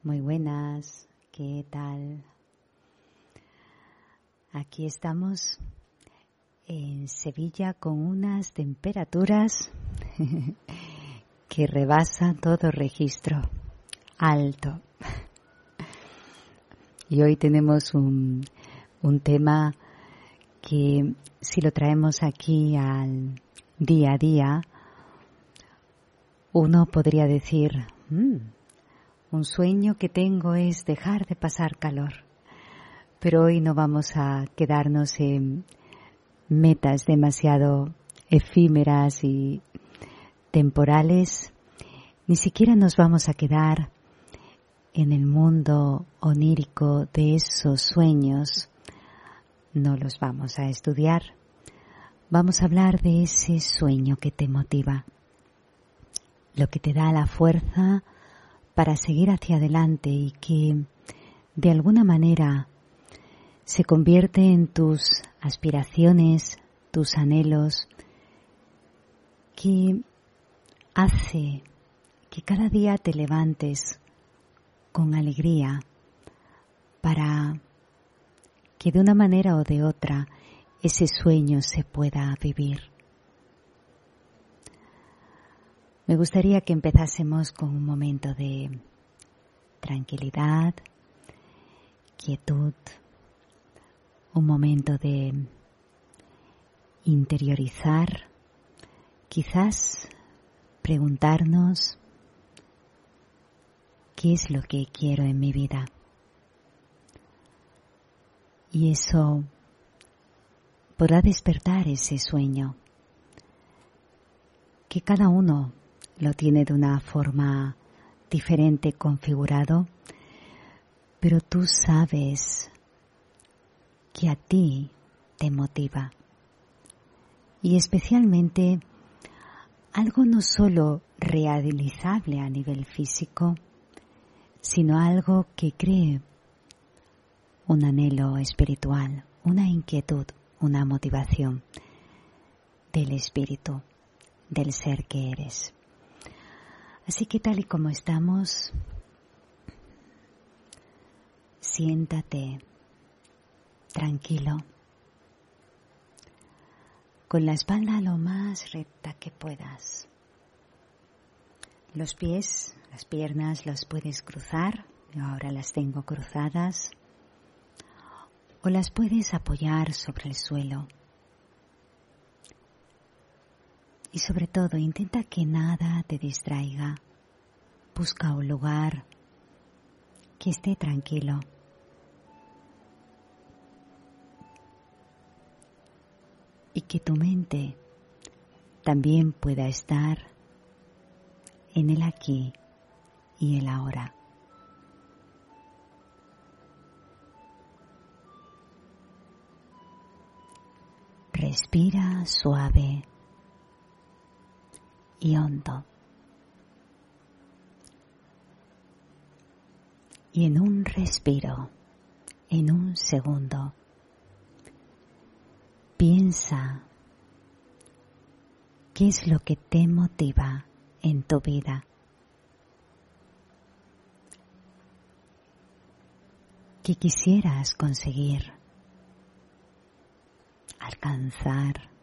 Muy buenas, ¿qué tal? Aquí estamos en Sevilla con unas temperaturas que rebasan todo registro alto. Y hoy tenemos un tema que si lo traemos aquí al día a día, uno podría decir, un sueño que tengo es dejar de pasar calor. Pero hoy no vamos a quedarnos en metas demasiado efímeras y temporales. Ni siquiera nos vamos a quedar en el mundo onírico de esos sueños. No los vamos a estudiar. Vamos a hablar de ese sueño que te motiva, lo que te da la fuerza para seguir hacia adelante y que de alguna manera se convierte en tus aspiraciones, tus anhelos, que hace que cada día te levantes con alegría para que de una manera o de otra ese sueño se pueda vivir. Me gustaría que empezásemos con un momento de tranquilidad, quietud, un momento de interiorizar, quizás preguntarnos qué es lo que quiero en mi vida. Y eso podrá despertar ese sueño, que cada uno lo tiene de una forma diferente configurado, pero tú sabes que a ti te motiva. Y especialmente algo no solo realizable a nivel físico, sino algo que cree un anhelo espiritual, una inquietud, una motivación del espíritu, del ser que eres. Así que tal y como estamos, siéntate tranquilo, con la espalda lo más recta que puedas. Los pies, las piernas las puedes cruzar, yo ahora las tengo cruzadas, o las puedes apoyar sobre el suelo. Y sobre todo, intenta que nada te distraiga. Busca un lugar que esté tranquilo. Y que tu mente también pueda estar en el aquí y el ahora. Respira suave y hondo. Y en un respiro, en un segundo, piensa qué es lo que te motiva en tu vida. ¿Qué quisieras conseguir, alcanzar?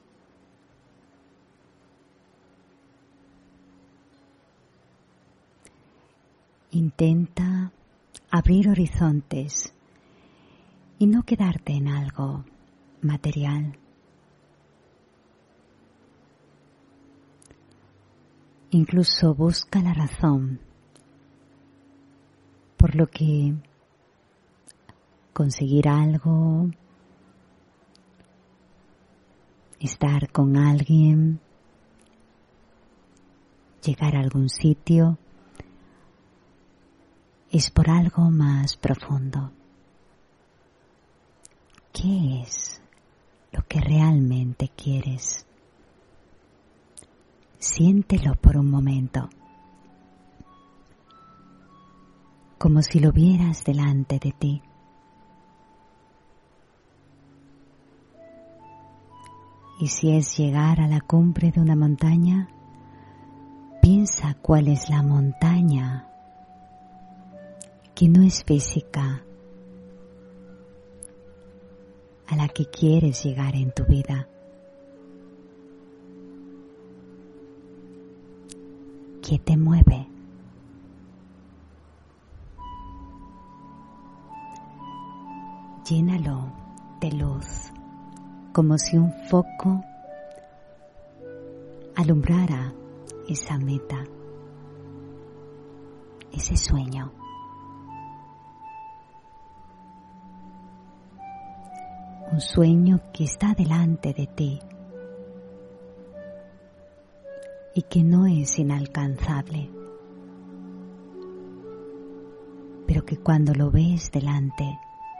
Intenta abrir horizontes y no quedarte en algo material. Incluso busca la razón por lo que conseguir algo, estar con alguien, llegar a algún sitio, es por algo más profundo. ¿Qué es lo que realmente quieres? Siéntelo por un momento, como si lo vieras delante de ti. Y si es llegar a la cumbre de una montaña, piensa cuál es la montaña que no es física, a la que quieres llegar en tu vida, que te mueve. Llénalo de luz, como si un foco alumbrara esa meta, ese sueño. Un sueño que está delante de ti y que no es inalcanzable, pero que cuando lo ves delante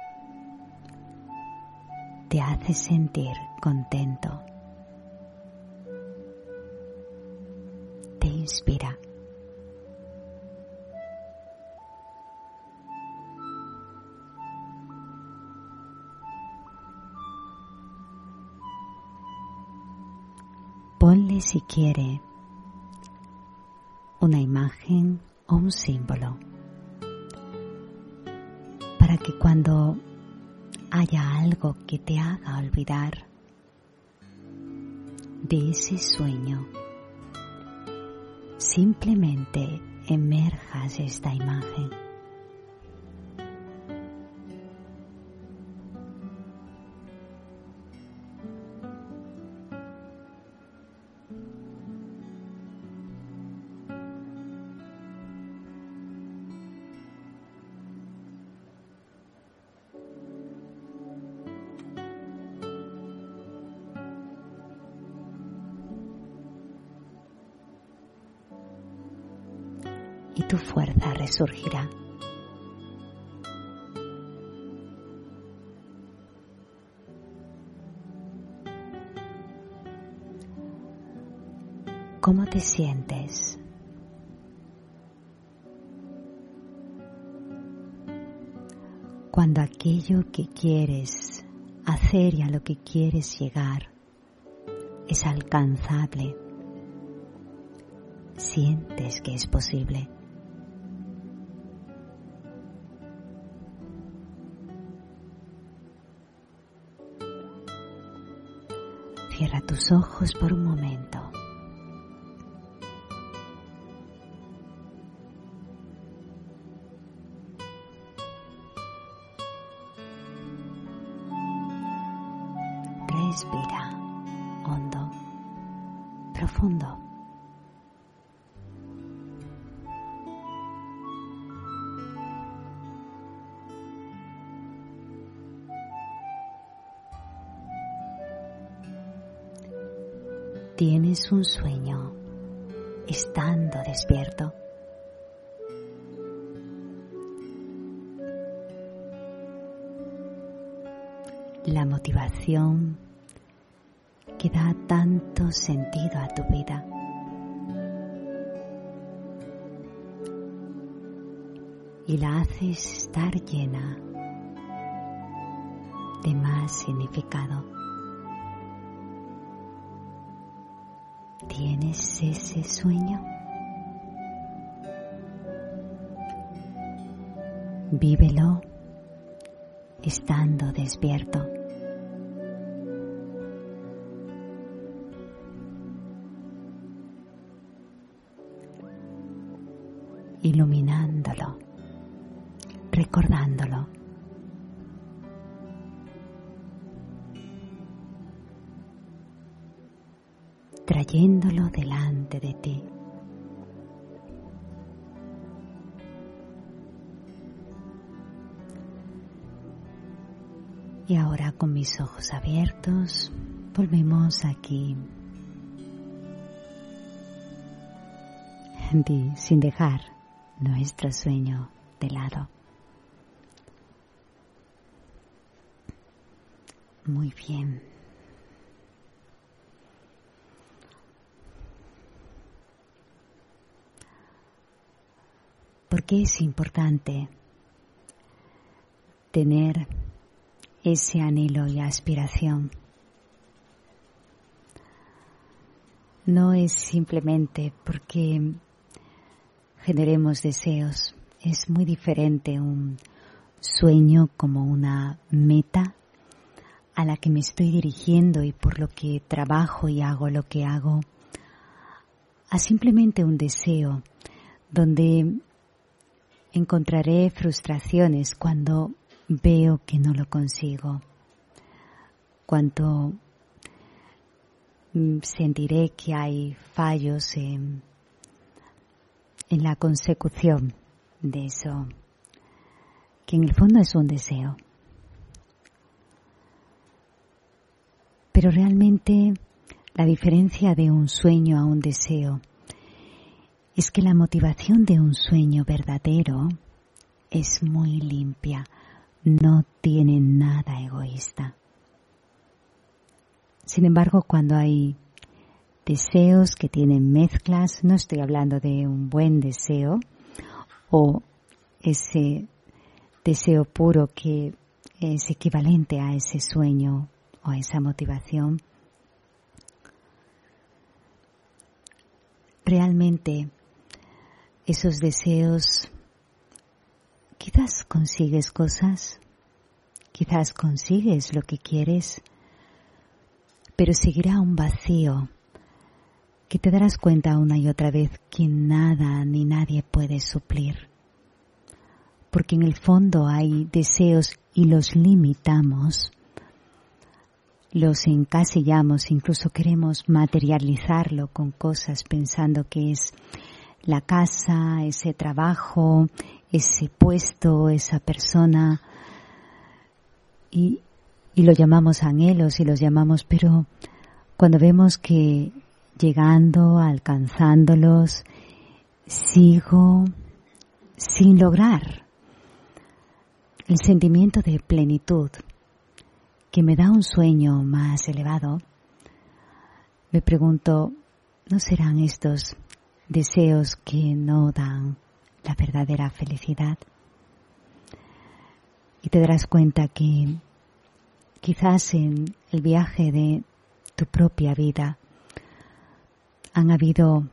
te hace sentir contento, te inspira. Ponle, si quiere, una imagen o un símbolo, para que cuando haya algo que te haga olvidar de ese sueño, simplemente emerjas esta imagen. Y tu fuerza resurgirá. ¿Cómo te sientes? Cuando aquello que quieres hacer y a lo que quieres llegar es alcanzable, sientes que es posible. Cierra tus ojos por un momento. Respira hondo, profundo. Tienes un sueño estando despierto. La motivación que da tanto sentido a tu vida. Y la haces estar llena de más significado. ¿Tienes ese sueño? Vívelo estando despierto. Iluminándolo, recordándolo. Trayéndolo delante de ti. Y ahora, con mis ojos abiertos, volvemos aquí, sin dejar nuestro sueño de lado. Muy bien. ¿Por qué es importante tener ese anhelo y aspiración? No es simplemente porque generemos deseos Es muy diferente un sueño como una meta a la que me estoy dirigiendo y por lo que trabajo y hago lo que hago, a simplemente un deseo donde encontraré frustraciones cuando veo que no lo consigo, cuando sentiré que hay fallos en la consecución de eso, que en el fondo es un deseo. Pero realmente la diferencia de un sueño a un deseo es que la motivación de un sueño verdadero es muy limpia, no tiene nada egoísta. Sin embargo, cuando hay deseos que tienen mezclas, no estoy hablando de un buen deseo o ese deseo puro que es equivalente a ese sueño o a esa motivación. Realmente esos deseos, quizás consigues cosas, quizás consigues lo que quieres, pero seguirá un vacío que te darás cuenta una y otra vez que nada ni nadie puede suplir. Porque en el fondo hay deseos y los limitamos, los encasillamos, incluso queremos materializarlo con cosas pensando que es la casa, ese trabajo, ese puesto, esa persona, y lo llamamos anhelos y los llamamos, pero cuando vemos que llegando, alcanzándolos, sigo sin lograr el sentimiento de plenitud que me da un sueño más elevado, me pregunto, ¿no serán estos deseos que no dan la verdadera felicidad? Y te darás cuenta que quizás en el viaje de tu propia vida han habido,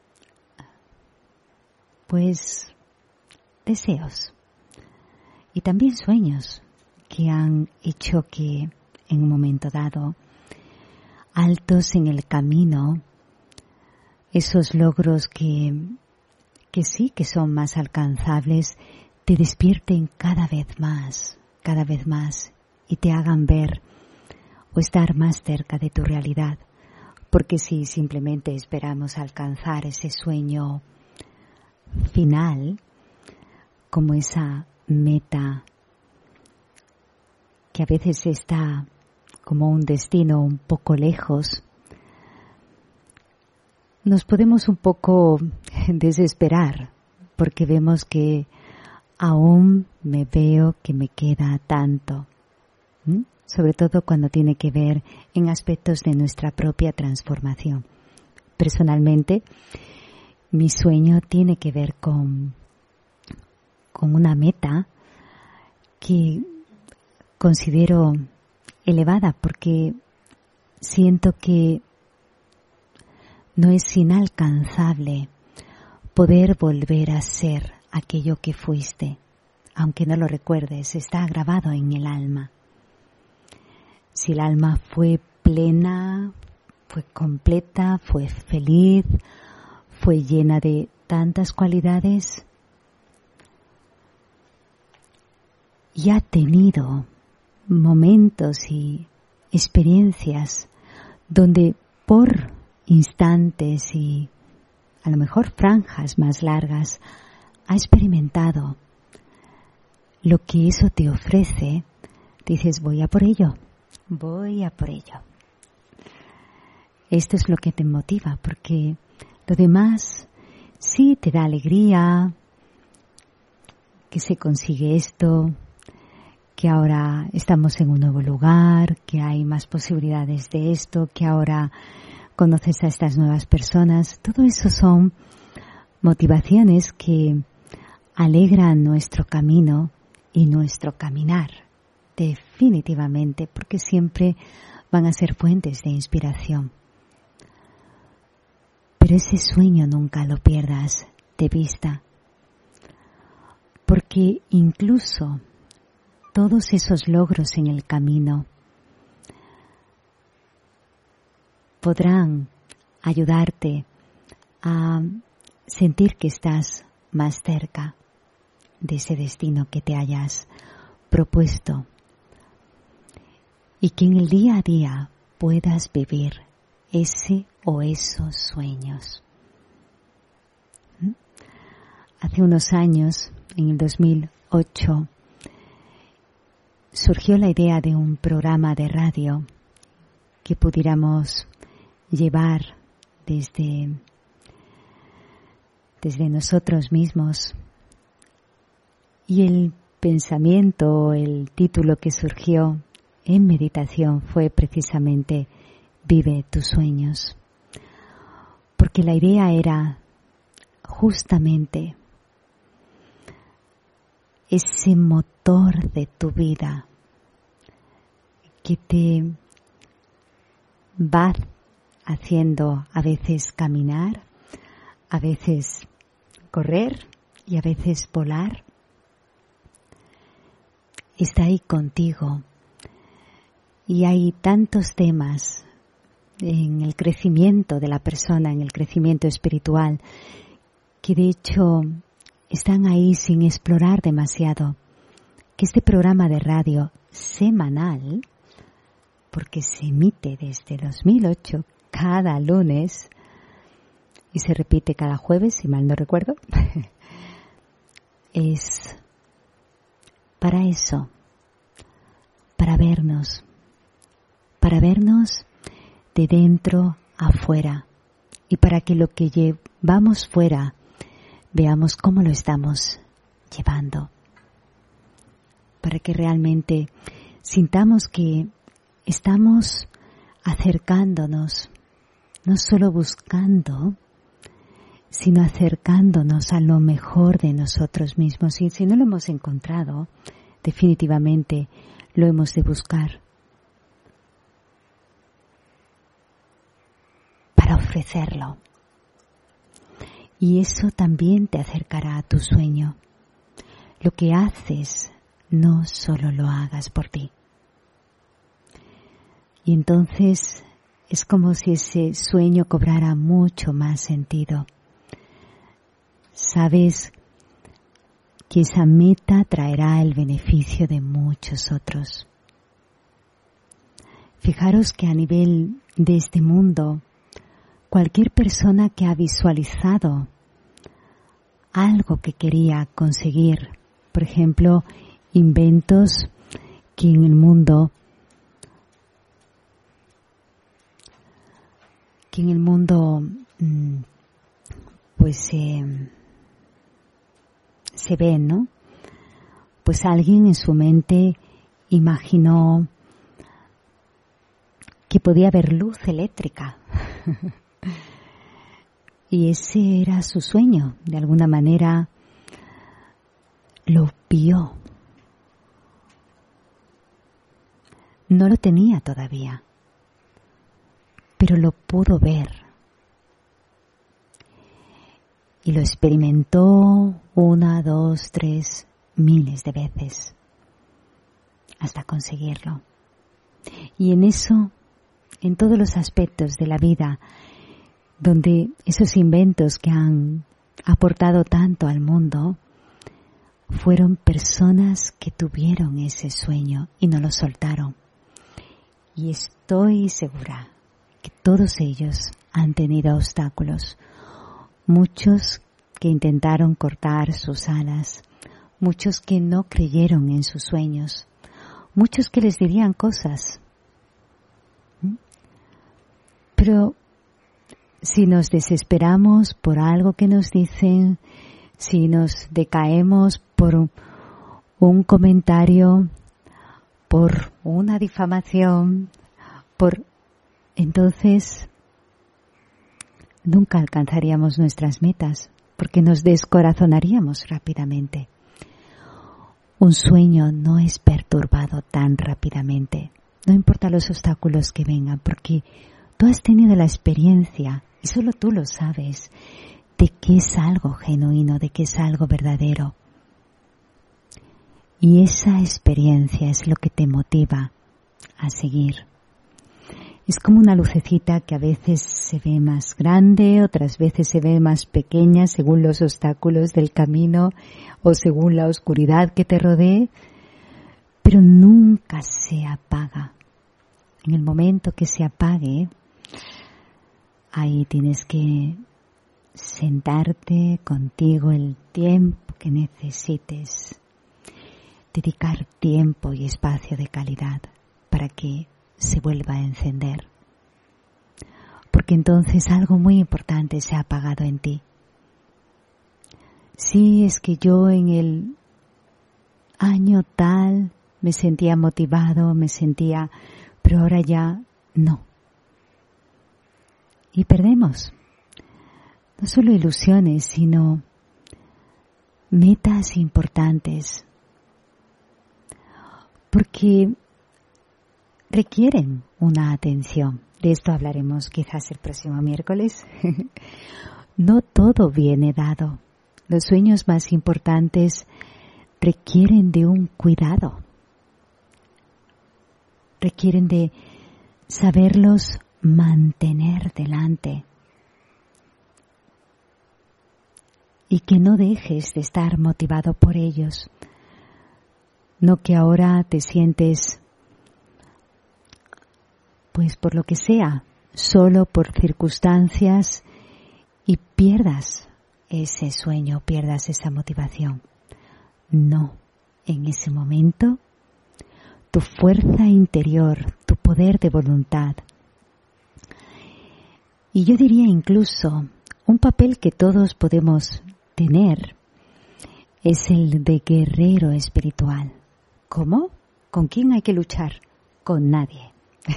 pues, deseos y también sueños que han hecho que en un momento dado, altos en el camino, esos logros que sí que son más alcanzables, te despierten cada vez más y te hagan ver o estar más cerca de tu realidad. Porque si simplemente esperamos alcanzar ese sueño final, como esa meta que a veces está como un destino un poco lejos, nos podemos un poco desesperar porque vemos que aún me veo que me queda tanto, sobre todo cuando tiene que ver en aspectos de nuestra propia transformación. Personalmente, mi sueño tiene que ver con una meta que considero elevada porque siento que no es inalcanzable poder volver a ser aquello que fuiste, aunque no lo recuerdes, está grabado en el alma. Si el alma fue plena, fue completa, fue feliz, fue llena de tantas cualidades y ha tenido momentos y experiencias donde por instantes y a lo mejor franjas más largas ha experimentado lo que eso te ofrece, dices voy a por ello. Esto es lo que te motiva porque lo demás sí te da alegría, que se consigue esto, que ahora estamos en un nuevo lugar, que hay más posibilidades de esto, que ahora conoces a estas nuevas personas. Todo eso son motivaciones que alegran nuestro camino y nuestro caminar, definitivamente, porque siempre van a ser fuentes de inspiración. Pero ese sueño nunca lo pierdas de vista, porque incluso todos esos logros en el camino podrán ayudarte a sentir que estás más cerca de ese destino que te hayas propuesto y que en el día a día puedas vivir ese o esos sueños. Hace unos años, en el 2008, surgió la idea de un programa de radio que pudiéramos llevar desde nosotros mismos. Y el pensamiento, el título que surgió en meditación fue precisamente Vive tus sueños. Porque la idea era justamente ese motor de tu vida que te va haciendo a veces caminar, a veces correr y a veces volar. Está ahí contigo y hay tantos temas en el crecimiento de la persona, en el crecimiento espiritual, que de hecho están ahí sin explorar demasiado, que este programa de radio semanal, porque se emite desde 2008 cada lunes y se repite cada jueves, si mal no recuerdo, es para eso, para vernos de dentro a fuera y para que lo que llevamos fuera veamos cómo lo estamos llevando, para que realmente sintamos que estamos acercándonos, no solo buscando, sino acercándonos a lo mejor de nosotros mismos. Y si no lo hemos encontrado, definitivamente lo hemos de buscar para ofrecerlo. Y eso también te acercará a tu sueño. Lo que haces, no solo lo hagas por ti. Y entonces es como si ese sueño cobrara mucho más sentido. Sabes que esa meta traerá el beneficio de muchos otros. Fijaros que a nivel de este mundo, cualquier persona que ha visualizado algo que quería conseguir, por ejemplo, inventos que en el mundo pues se ven, ¿no? Pues alguien en su mente imaginó que podía haber luz eléctrica. Y ese era su sueño, de alguna manera lo vio. No lo tenía todavía, pero lo pudo ver. Y lo experimentó 1, 2, 3, miles de veces hasta conseguirlo. Y en eso, en todos los aspectos de la vida, donde esos inventos que han aportado tanto al mundo, fueron personas que tuvieron ese sueño y no lo soltaron. Y estoy segura que todos ellos han tenido obstáculos. Muchos que intentaron cortar sus alas, muchos que no creyeron en sus sueños, muchos que les dirían cosas. Pero si nos desesperamos por algo que nos dicen, si nos decaemos por un comentario, por una difamación, entonces nunca alcanzaríamos nuestras metas, porque nos descorazonaríamos rápidamente. Un sueño no es perturbado tan rápidamente, no importa los obstáculos que vengan, porque tú has tenido la experiencia, y solo tú lo sabes, de que es algo genuino, de que es algo verdadero. Y esa experiencia es lo que te motiva a seguir. Es como una lucecita que a veces se ve más grande, otras veces se ve más pequeña según los obstáculos del camino o según la oscuridad que te rodee, pero nunca se apaga. En el momento que se apague, ahí tienes que sentarte contigo el tiempo que necesites. Dedicar tiempo y espacio de calidad para que se vuelva a encender. Porque entonces algo muy importante se ha apagado en ti. Sí, es que yo en el año tal me sentía motivado, pero ahora ya no. Y perdemos no solo ilusiones, sino metas importantes. Porque requieren una atención. De esto hablaremos quizás el próximo miércoles. No todo viene dado. Los sueños más importantes requieren de un cuidado. Requieren de saberlos mantener delante. Y que no dejes de estar motivado por ellos. No que ahora te sientes, pues por lo que sea, solo por circunstancias y pierdas ese sueño, pierdas esa motivación. No, en ese momento, tu fuerza interior, tu poder de voluntad, y yo diría incluso un papel que todos podemos tener, es el de guerrero espiritual. ¿Cómo? ¿Con quién hay que luchar? Con nadie.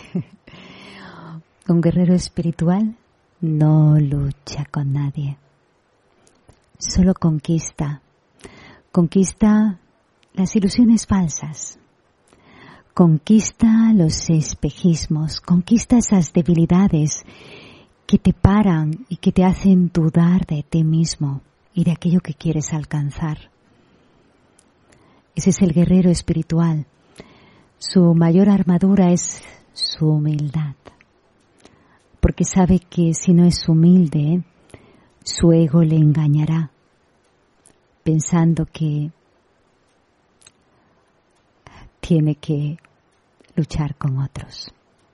Un guerrero espiritual no lucha con nadie. Solo conquista. Conquista las ilusiones falsas. Conquista los espejismos. Conquista esas debilidades que te paran y que te hacen dudar de ti mismo y de aquello que quieres alcanzar. Ese es el guerrero espiritual. Su mayor armadura es su humildad. Porque sabe que si no es humilde, su ego le engañará, pensando que tiene que luchar con otros.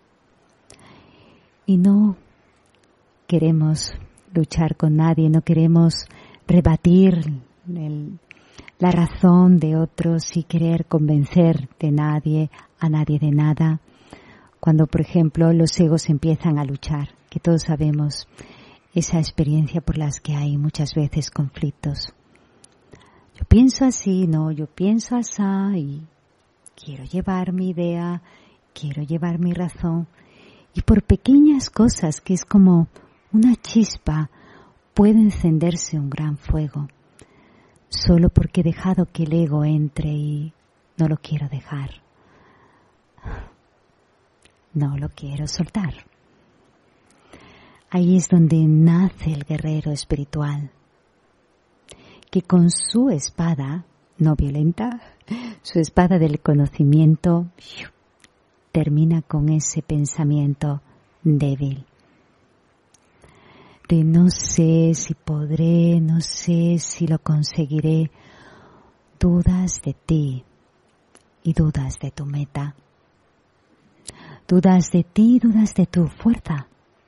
Y no queremos luchar con nadie, no queremos rebatir la razón de otros y querer convencer a nadie de nada, cuando por ejemplo los egos empiezan a luchar, que todos sabemos esa experiencia por las que hay muchas veces conflictos. Yo pienso así, no, yo pienso así, y quiero llevar mi idea, quiero llevar mi razón, y por pequeñas cosas que es como una chispa puede encenderse un gran fuego. Solo porque he dejado que el ego entre y no lo quiero dejar. No lo quiero soltar. Ahí es donde nace el guerrero espiritual, que con su espada, no violenta, su espada del conocimiento, termina con ese pensamiento débil. De no sé si podré, no sé si lo conseguiré, dudas de ti y dudas de tu meta. Dudas de ti, dudas de tu fuerza.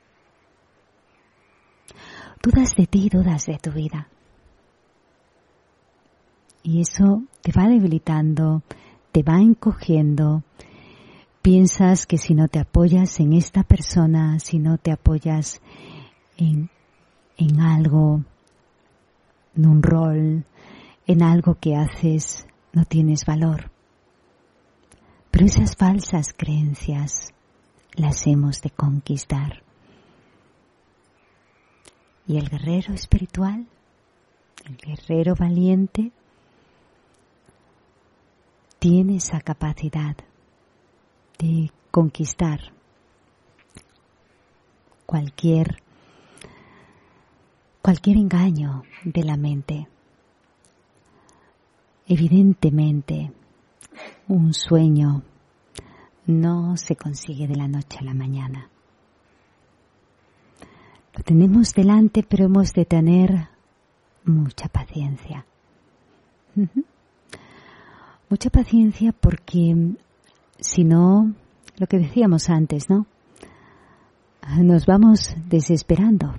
Dudas de ti, dudas de tu vida. Y eso te va debilitando, te va encogiendo. Piensas que si no te apoyas en esta persona, si no te apoyas en algo, en un rol, en algo que haces, no tienes valor. Pero esas falsas creencias las hemos de conquistar. Y el guerrero espiritual, el guerrero valiente, tiene esa capacidad de conquistar cualquier engaño de la mente. Evidentemente, Un sueño no se consigue de la noche a la mañana. Lo tenemos delante, pero hemos de tener mucha paciencia. Mucha paciencia porque si no, lo que decíamos antes, ¿no? Nos vamos desesperando.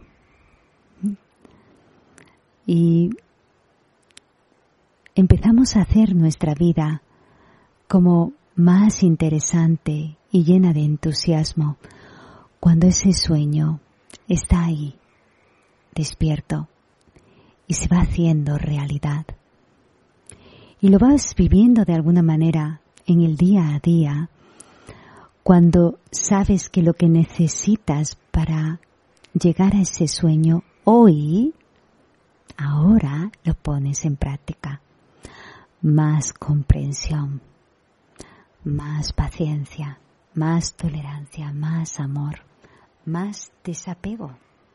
Y empezamos a hacer nuestra vida como más interesante y llena de entusiasmo cuando ese sueño está ahí, despierto, y se va haciendo realidad. Y lo vas viviendo de alguna manera en el día a día, cuando sabes que lo que necesitas para llegar a ese sueño hoy, ahora lo pones en práctica. Más comprensión, más paciencia, más tolerancia, más amor, más desapego.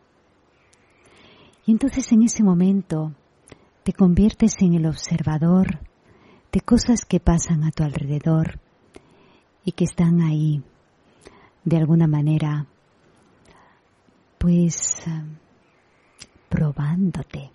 Y entonces en ese momento te conviertes en el observador de cosas que pasan a tu alrededor y que están ahí, de alguna manera, pues, probándote.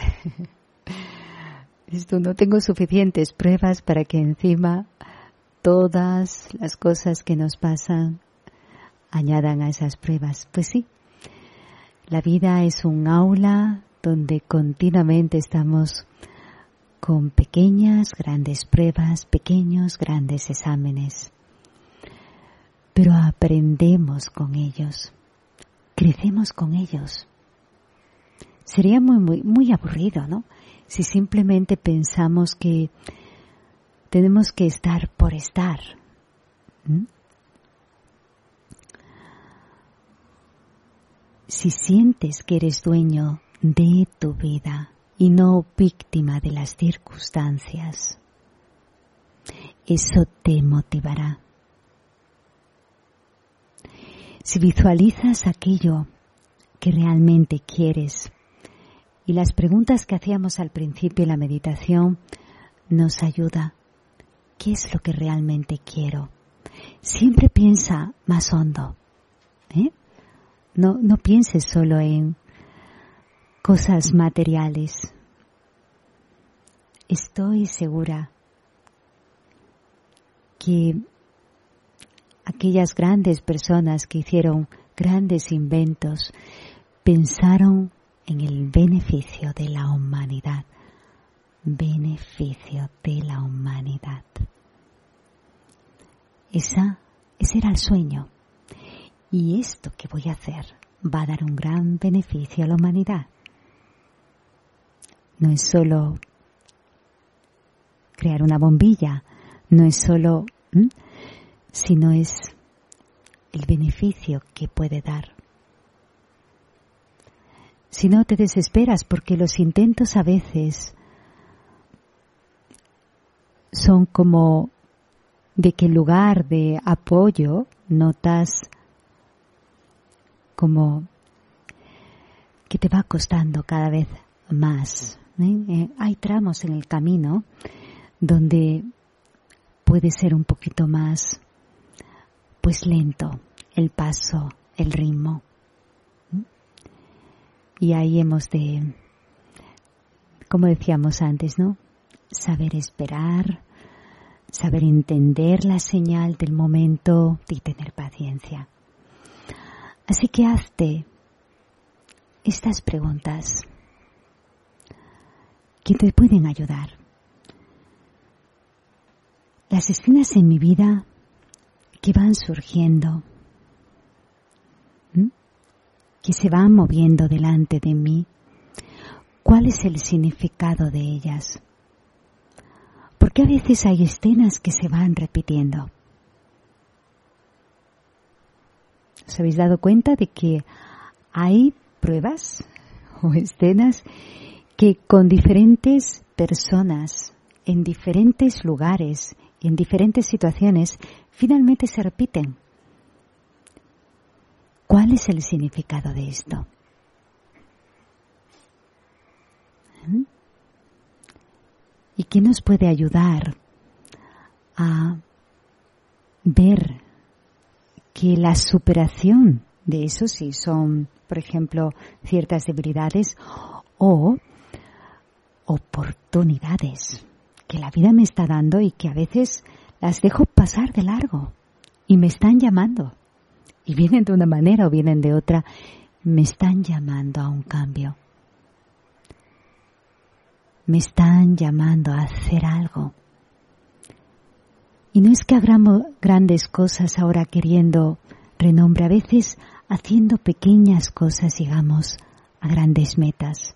Esto, no tengo suficientes pruebas para que encima todas las cosas que nos pasan añadan a esas pruebas. Pues sí, la vida es un aula donde continuamente estamos con pequeñas, grandes pruebas, pequeños, grandes exámenes. Pero aprendemos con ellos, crecemos con ellos. Sería muy aburrido, ¿no? Si simplemente pensamos que tenemos que estar por estar. Si sientes que eres dueño de tu vida y no víctima de las circunstancias, eso te motivará. Si visualizas aquello que realmente quieres, y las preguntas que hacíamos al principio de la meditación nos ayuda. ¿Qué es lo que realmente quiero? Siempre piensa más hondo. No pienses solo en cosas materiales. Estoy segura que aquellas grandes personas que hicieron grandes inventos pensaron en el beneficio de la humanidad. Beneficio de la humanidad. Ese era el sueño. Y esto que voy a hacer va a dar un gran beneficio a la humanidad. No es solo crear una bombilla, no es solo, sino es el beneficio que puede dar. Si no te desesperas, porque los intentos a veces son como de que en lugar de apoyo notas como que te va costando cada vez más. Hay tramos en el camino donde puede ser un poquito más, pues lento el paso, el ritmo. Y ahí hemos de, como decíamos antes, ¿no? Saber esperar, saber entender la señal del momento y tener paciencia. Así que hazte estas preguntas que te pueden ayudar. Las escenas en mi vida que van surgiendo, que se van moviendo delante de mí, ¿cuál es el significado de ellas? Porque a veces hay escenas que se van repitiendo. ¿Os habéis dado cuenta de que hay pruebas o escenas que con diferentes personas, en diferentes lugares y en diferentes situaciones, finalmente se repiten? ¿Cuál es el significado de esto? ¿Y qué nos puede ayudar a ver que la superación de eso, si son, por ejemplo, ciertas debilidades o oportunidades que la vida me está dando y que a veces las dejo pasar de largo y me están llamando. Y vienen de una manera o vienen de otra, me están llamando a un cambio. Me están llamando a hacer algo. Y no es que hagamos grandes cosas ahora queriendo renombre, a veces haciendo pequeñas cosas llegamos a grandes metas.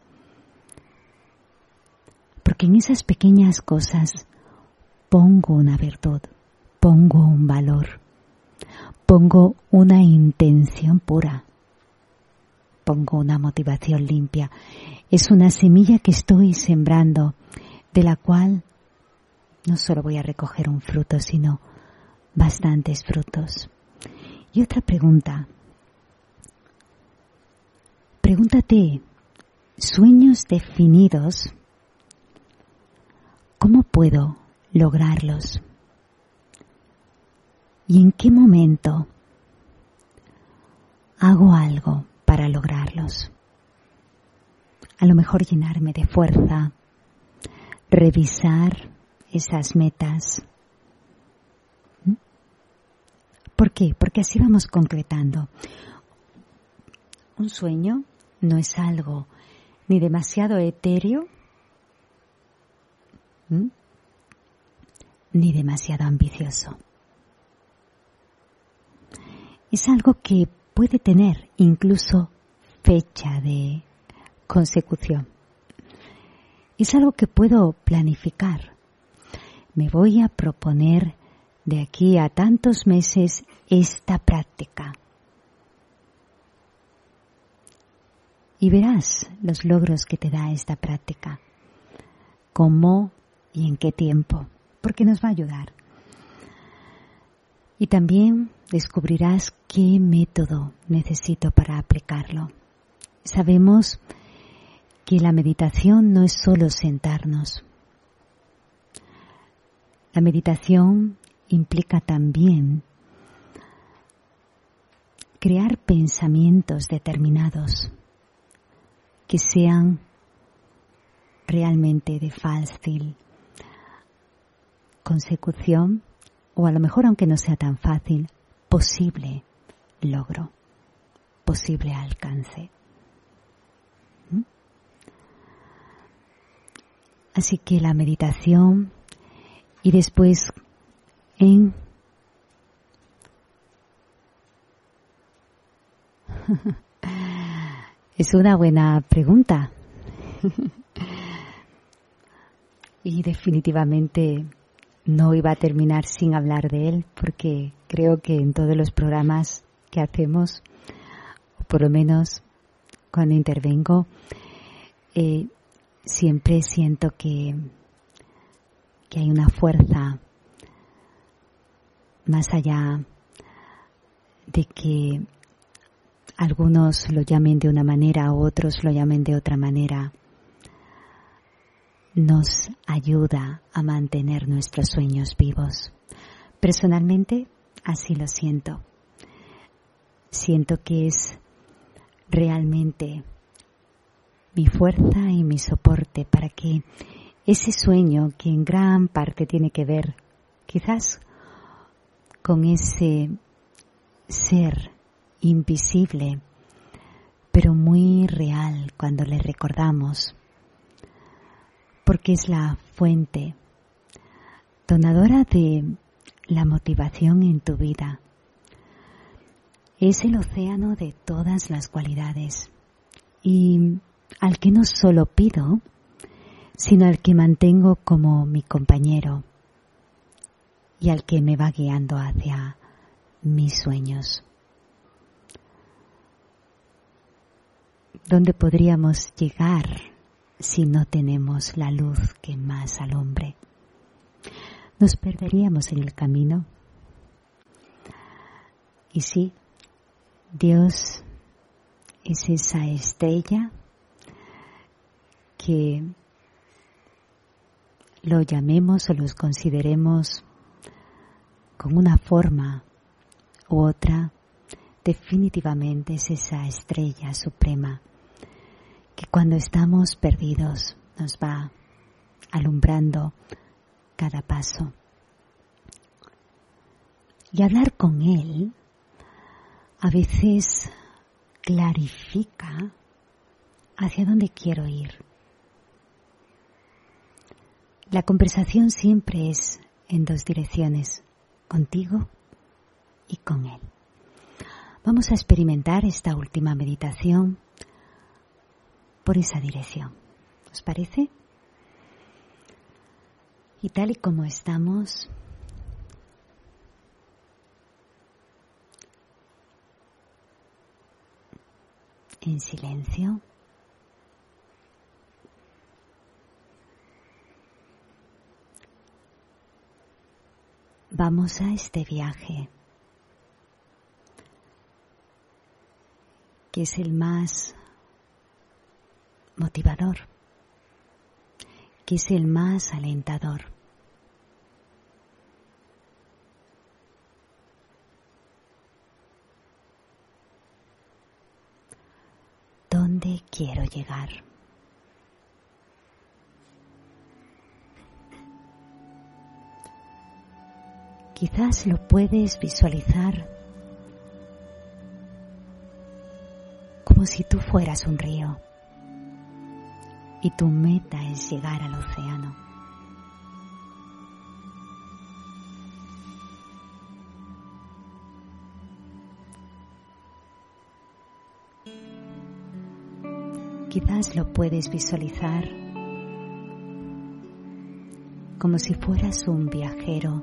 Porque en esas pequeñas cosas pongo una virtud, pongo un valor, pongo una intención pura, pongo una motivación limpia. Es una semilla que estoy sembrando, de la cual no solo voy a recoger un fruto, sino bastantes frutos. Y otra pregunta. Pregúntate, sueños definidos, ¿cómo puedo lograrlos? ¿Y en qué momento hago algo para lograrlos? A lo mejor llenarme de fuerza, revisar esas metas. ¿Por qué? Porque así vamos concretando. Un sueño no es algo ni demasiado etéreo, ni demasiado ambicioso. Es algo que puede tener incluso fecha de consecución. Es algo que puedo planificar. Me voy a proponer de aquí a tantos meses esta práctica. Y verás los logros que te da esta práctica. Cómo y en qué tiempo, porque nos va a ayudar. Y también descubrirás qué método necesito para aplicarlo. Sabemos que la meditación no es solo sentarnos. La meditación implica también crear pensamientos determinados que sean realmente de fácil consecución, o a lo mejor, aunque no sea tan fácil, posible logro, posible alcance. Así que la meditación y después es una buena pregunta. Y definitivamente no iba a terminar sin hablar de él, porque creo que en todos los programas que hacemos, o por lo menos cuando intervengo, siempre siento que hay una fuerza más allá de que algunos lo llamen de una manera u otros lo llamen de otra manera. Nos ayuda a mantener nuestros sueños vivos. Personalmente, así lo siento. Siento que es realmente mi fuerza y mi soporte para que ese sueño, que en gran parte tiene que ver quizás con ese ser invisible, pero muy real cuando le recordamos, porque es la fuente donadora de la motivación en tu vida. Es el océano de todas las cualidades y al que no solo pido, sino al que mantengo como mi compañero y al que me va guiando hacia mis sueños. ¿Dónde podríamos llegar si no tenemos la luz que más alumbre? Nos perderíamos en el camino. Y sí, Dios es esa estrella que lo llamemos o los consideremos con una forma u otra, definitivamente es esa estrella suprema que cuando estamos perdidos nos va alumbrando cada paso. Y hablar con Él a veces clarifica hacia dónde quiero ir. La conversación siempre es en dos direcciones, contigo y con Él. Vamos a experimentar esta última meditación por esa dirección. ¿Os parece? Y tal y como estamos, en silencio, vamos a este viaje que es el más motivador, que es el más alentador. ¿Dónde quiero llegar? Quizás lo puedes visualizar como si tú fueras un río y tu meta es llegar al océano. Quizás lo puedes visualizar como si fueras un viajero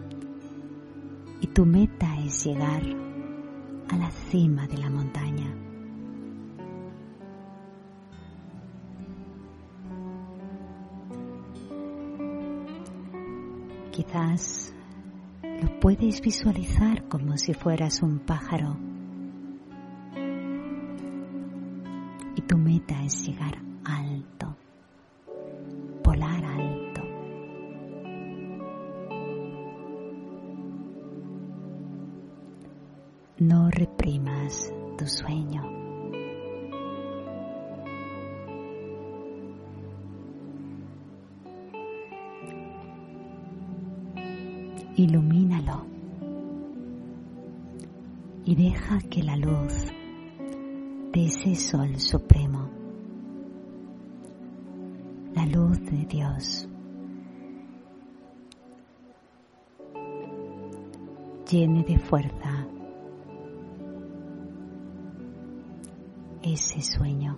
y tu meta es llegar a la cima de la montaña. Quizás lo puedes visualizar como si fueras un pájaro y tu meta es llegar alto, volar alto. No reprimas tu sueño. Ilumínalo y deja que la luz de ese sol supremo, la luz de Dios, llene de fuerza ese sueño.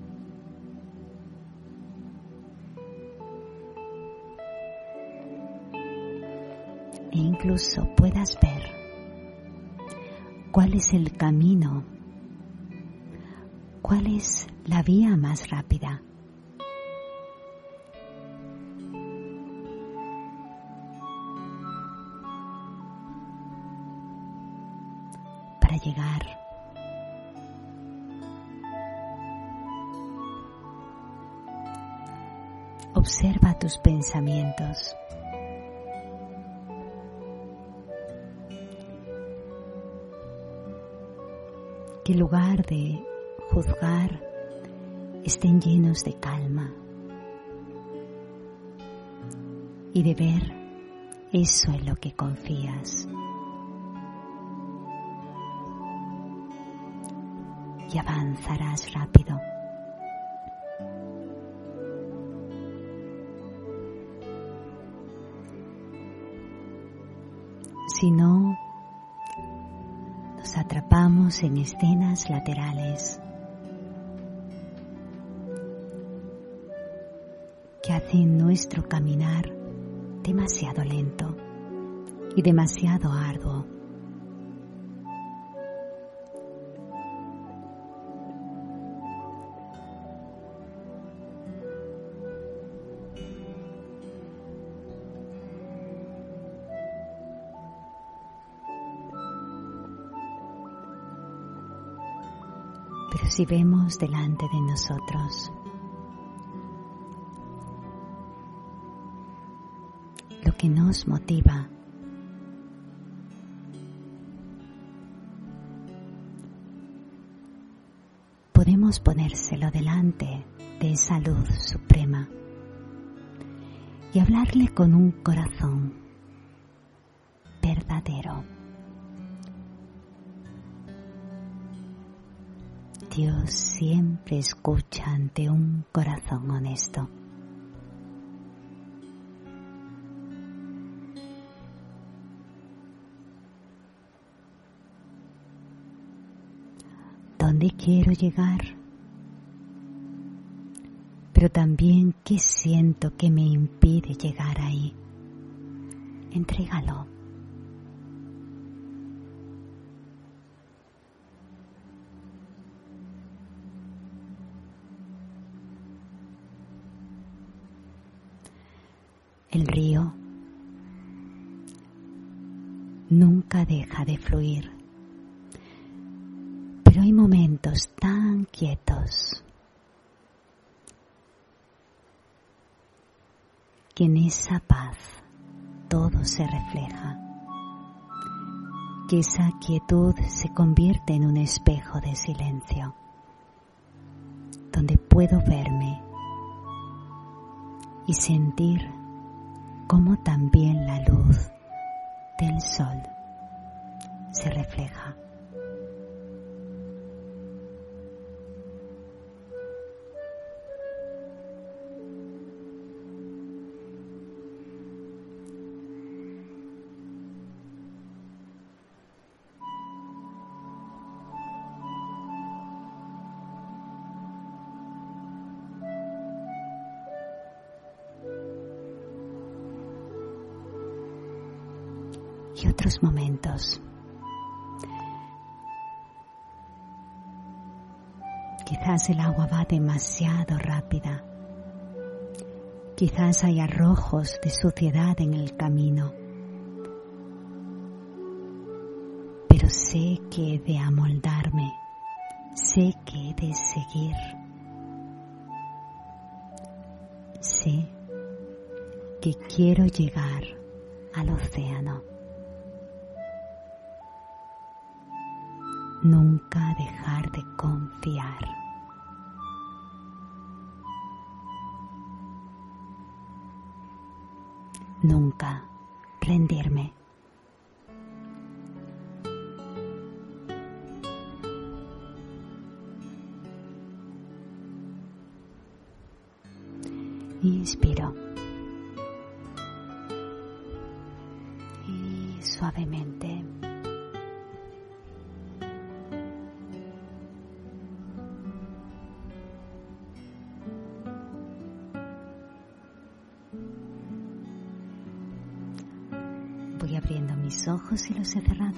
E incluso puedas ver cuál es el camino, cuál es la vía más rápida para llegar. Observa tus pensamientos. Que en lugar de juzgar estén llenos de calma y de ver eso en lo que confías. Y avanzarás rápido. Si no, nos atrapamos en escenas laterales que hacen nuestro caminar demasiado lento y demasiado arduo. Pero si vemos delante de nosotros lo que nos motiva, podemos ponérselo delante de esa luz suprema y hablarle con un corazón verdadero. Dios siempre escucha ante un corazón honesto. ¿Dónde quiero llegar? Pero también, ¿qué siento que me impide llegar ahí? Entrégalo. El río nunca deja de fluir, pero hay momentos tan quietos que en esa paz todo se refleja, que esa quietud se convierte en un espejo de silencio, donde puedo verme y sentir cómo también la luz del sol se refleja. Y otros momentos. Quizás el agua va demasiado rápida. Quizás hay arrojos de suciedad en el camino. Pero sé que he de amoldarme. Sé que he de seguir. Sé que quiero llegar al océano. Nunca dejar de confiar. Nunca rendirme. Inspiro. Y suavemente voy abriendo mis ojos y los he cerrado.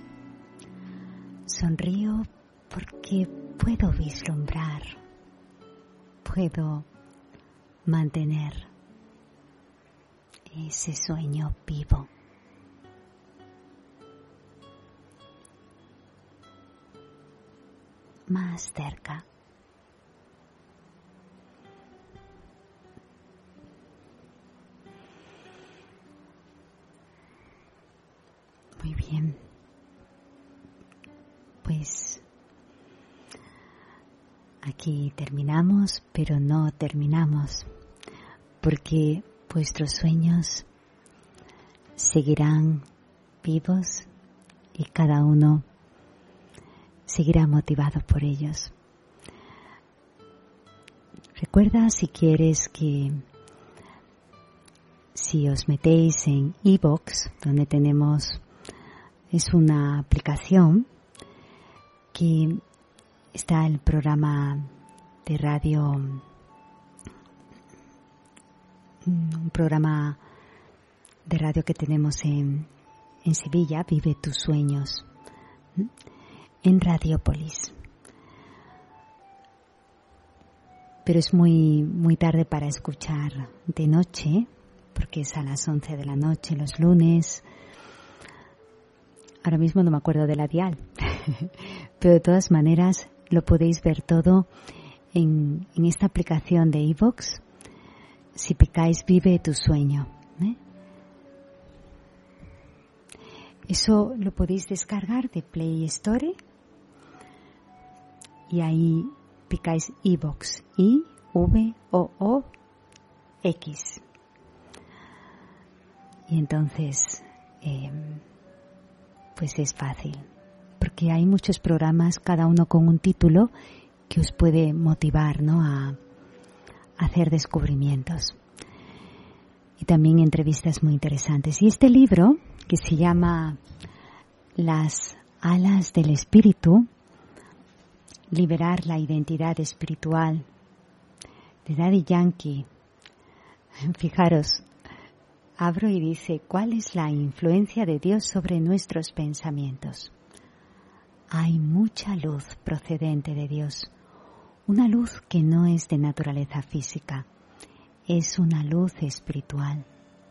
Sonrío porque puedo vislumbrar, puedo mantener ese sueño vivo. Más cerca. Muy bien. Pues aquí terminamos, pero no terminamos, porque vuestros sueños seguirán vivos y cada uno seguirá motivado por ellos. Recuerda, si quieres, que si os metéis en iVoox, donde tenemos, es una aplicación que está el programa de radio, un programa de radio que tenemos en Sevilla, Vive tus sueños, en Radiopolis. Pero es muy tarde para escuchar de noche, porque es a las 11 de la noche los lunes. Ahora mismo no me acuerdo de la dial, pero de todas maneras lo podéis ver todo en esta aplicación de iVoox. Si picáis Vive tu sueño, Eso lo podéis descargar de Play Store y ahí picáis iVoox, IVOOX. Y entonces, pues es fácil, porque hay muchos programas, cada uno con un título que os puede motivar, ¿no?, a hacer descubrimientos. Y también entrevistas muy interesantes. Y este libro, que se llama Las alas del espíritu, liberar la identidad espiritual, de Daddy Yankee. Fijaros, abro y dice: ¿cuál es la influencia de Dios sobre nuestros pensamientos? Hay mucha luz procedente de Dios, una luz que no es de naturaleza física, es una luz espiritual,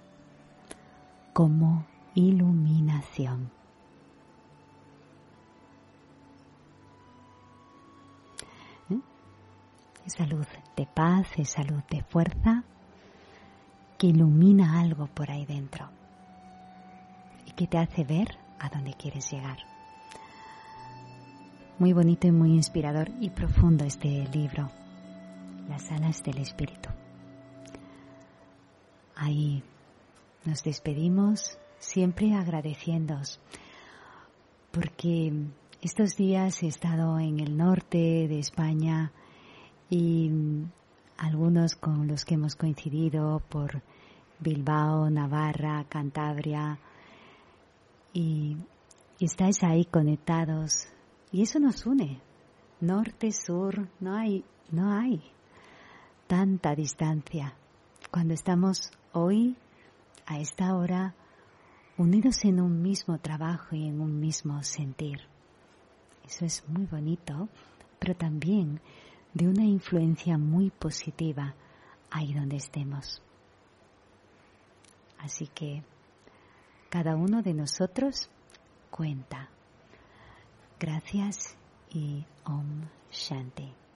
como iluminación. Esa luz de paz, esa luz de fuerza que ilumina algo por ahí dentro y que te hace ver a dónde quieres llegar. Muy bonito y muy inspirador y profundo este libro, Las alas del espíritu. Ahí nos despedimos, siempre agradeciéndoos, porque estos días he estado en el norte de España y algunos con los que hemos coincidido por Bilbao, Navarra, Cantabria, y estáis ahí conectados y eso nos une, norte, sur, no hay tanta distancia cuando estamos hoy a esta hora unidos en un mismo trabajo y en un mismo sentir. Eso es muy bonito, pero también de una influencia muy positiva ahí donde estemos. Así que cada uno de nosotros cuenta. Gracias y Om Shanti.